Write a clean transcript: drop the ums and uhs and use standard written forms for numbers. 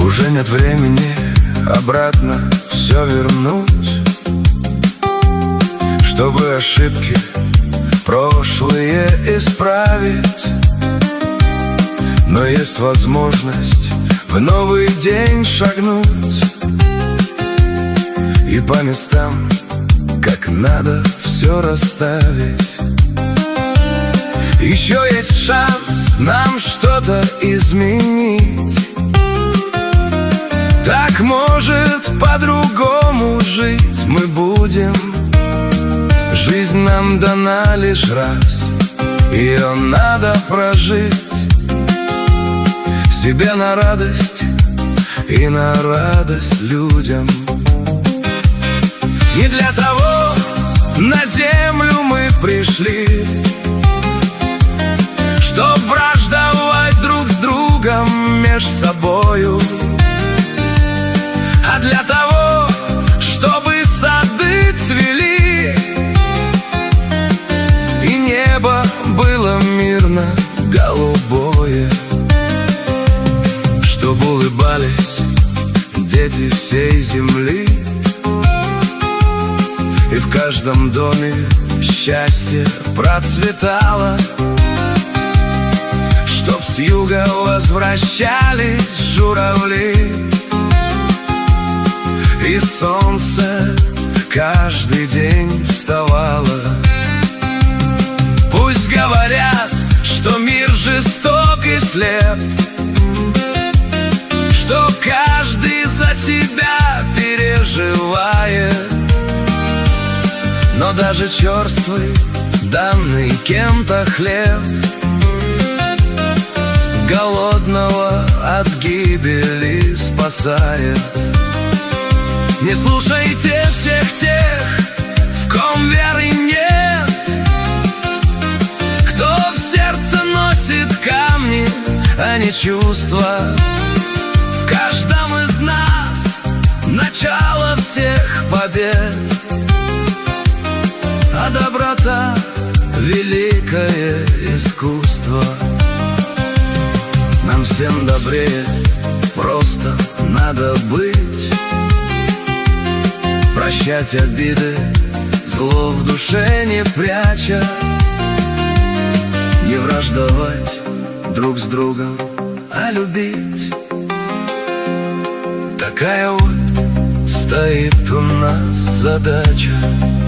Уже нет времени обратно все вернуть, чтобы ошибки прошлые исправить. Но есть возможность в новый день шагнуть и по местам, как надо, все расставить. Еще есть шанс нам что-то изменить. Так, может, по-другому жить мы будем. Жизнь нам дана лишь раз, ее надо прожить себе на радость и на радость людям. Не для того на землю мы пришли, чтоб враждовать друг с другом меж собою, а для того, чтобы сады цвели и небо было мирно голубое, чтоб улыбались дети всей земли, и в каждом доме счастье процветало, чтоб с юга возвращались журавли, и солнце каждый день вставало. Пусть говорят, что мир жесток и слеп, что каждый за себя переживает, но даже черствый, данный кем-то хлеб голодного от гибели спасает. Не слушайте всех тех, в ком веры нет, кто в сердце носит камни, а не чувства. В каждом из нас начало всех побед, а доброта — великое искусство. Нам всем добрее просто надо быть, прощать обиды, зло в душе не пряча, не враждовать друг с другом, а любить. Такая вот стоит у нас задача.